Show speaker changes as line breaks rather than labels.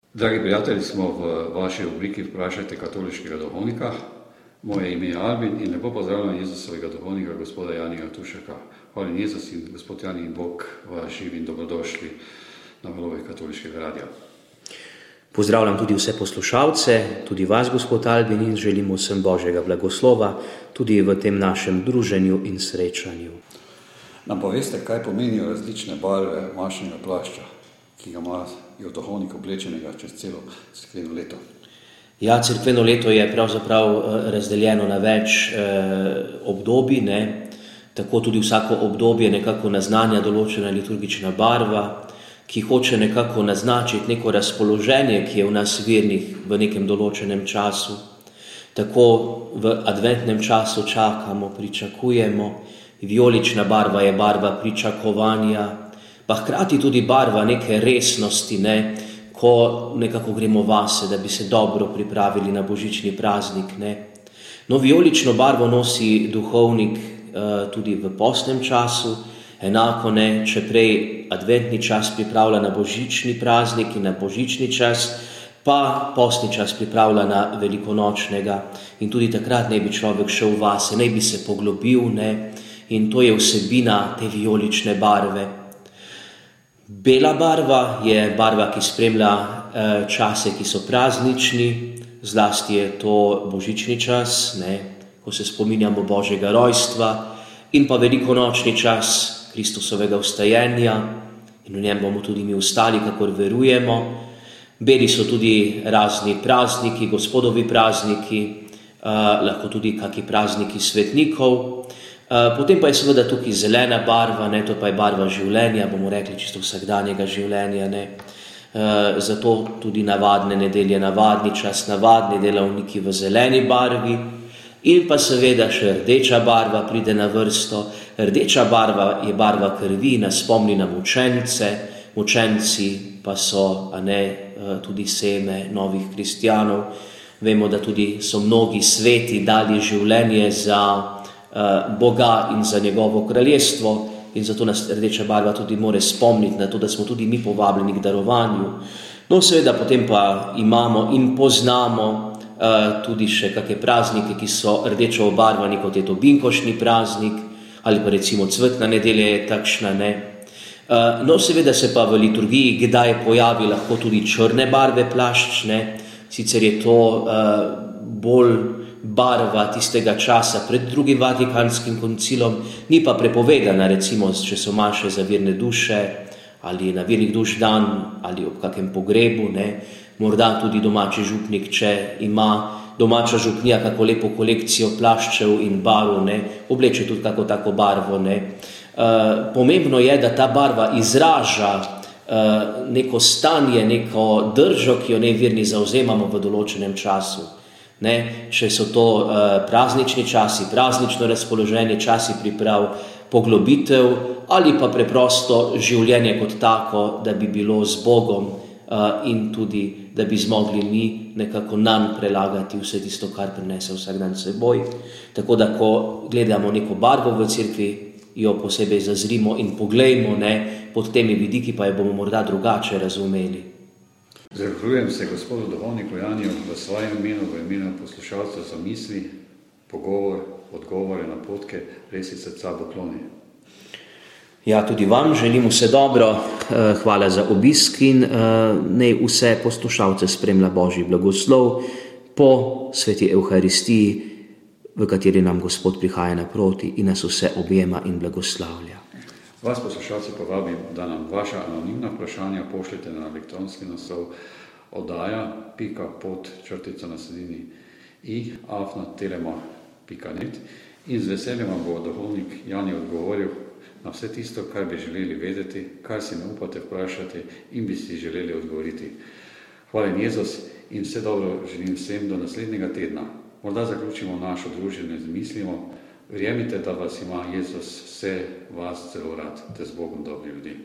Dragi prijatelji, smo v vaši rubriki Vprašajte katoliškega duhovnika. Moje ime je Albin in lepo pozdravljam Jezusovega duhovnika, gospoda Janija Tušeka. Hvala Jezus in gospod Jani in Bog vas živi in dobrodošli na valovih katoliškega radia.
Pozdravljam tudi vse poslušalce, tudi vas, gospod Albin, in želimo vsem Božjega blagoslova tudi v tem našem druženju in srečanju.
Nam poveste, kaj pomenijo različne barve mašinega plašča, ki ga imajo duhovnik oblečenega čez celo cerkveno leto?
Ja, cerkveno leto je pravzaprav razdeljeno na več obdobij, tako tudi vsako obdobje nekako naznanja določena liturgična barva, ki hoče nekako naznačiti neko razpoloženje, ki je v nas vernih v nekem določenem času. Tako v adventnem času čakamo, pričakujemo, vijolična barva je barva pričakovanja, pa hkrati tudi barva neke resnosti, ko nekako gremo vase, da bi se dobro pripravili na božični praznik. No, vijolično barvo nosi duhovnik tudi v postnem času, enako če prej adventni čas pripravlja na božični praznik in na božični čas, pa postni čas pripravlja na velikonočnega. In tudi takrat naj bi človek šel vase, naj bi se poglobil, in to je vsebina te vijolične barve. Bela barva je barva, ki spremlja čase, ki so praznični, zlasti je to božični čas, ko se spominjamo Božjega rojstva, in pa velikonočni čas Kristusovega vstajenja, in v njem bomo tudi mi vstali, kakor verujemo. Beli so tudi razni prazniki, gospodovi prazniki, lahko tudi kaki prazniki svetnikov. Potem pa je seveda tukaj zelena barva, to pa je barva življenja, bomo rekli čisto vsakdanjega življenja. Zato tudi navadne nedelje, navadni čas, navadni delavniki v zeleni barvi. In pa seveda še rdeča barva pride na vrsto. Rdeča barva je barva krvi, nas spomni na mučence. Mučenci pa so tudi seme novih kristjanov. Vemo, da tudi so mnogi sveti dali življenje za Boga in za njegovo kraljestvo, in zato nas rdeča barva tudi more spomniti na to, da smo tudi mi povabljeni k darovanju. No, seveda potem pa imamo in poznamo tudi še kakšne praznike, ki so rdečo obarvani, kot je to binkoštni praznik, ali pa recimo cvetna nedelja je takšna. No, seveda se pa v liturgiji kdaj pojavi lahko tudi črne barve plašč, sicer je to bolj barva tistega časa pred drugim Vatikanskim koncilom, ni pa prepovedana, recimo, če so maše za verne duše, ali na vernih duš dan, ali ob kakem pogrebu, morda tudi domači župnik, če ima domača župnija kako lepo kolekcijo plaščev in barv, obleče tudi kako tako barvo. Pomembno je, da ta barva izraža neko stanje, neko držo, ki jo neverni zavzemamo v določenem času. Če so to praznični časi, praznično razpoloženje, časi priprav, poglobitev ali pa preprosto življenje kot tako, da bi bilo z Bogom in tudi, da bi zmogli mi nekako nam prelagati vse tisto, kar prinese vsak dan seboj. Tako da, ko gledamo neko barvo v cerkvi, jo posebej zazrimo in poglejmo, pod temi vidiki pa jo bomo morda drugače razumeli.
Zahvaljujem se gospodu duhovniku Janiju v svojem imenu, v imenu poslušalcev za misli, pogovor, odgovore, napotke, res iz srca pokloni.
Ja, tudi vam želim vse dobro, hvala za obisk in naj vse poslušalce spremlja Božji blagoslov po sveti Evharistiji, v kateri nam Gospod prihaja naproti in nas vse objema in blagoslavlja.
Vas, poslušalci, povabim, da nam vaša anonimna vprašanja pošljete na elektronski naslov oddaja.pod_i@telema.net in z veseljem vam bo duhovnik Jani odgovoril na vse tisto, kar bi želeli vedeti, kar si ne upate vprašati in bi si želeli odgovoriti. Hvala Jezus in vse dobro želim vsem do naslednjega tedna. Morda zaključimo našo druženje z mislimo: verjemite, da vas ima Jezus vse vas zelo rad, te z Bogom dobri ljudi.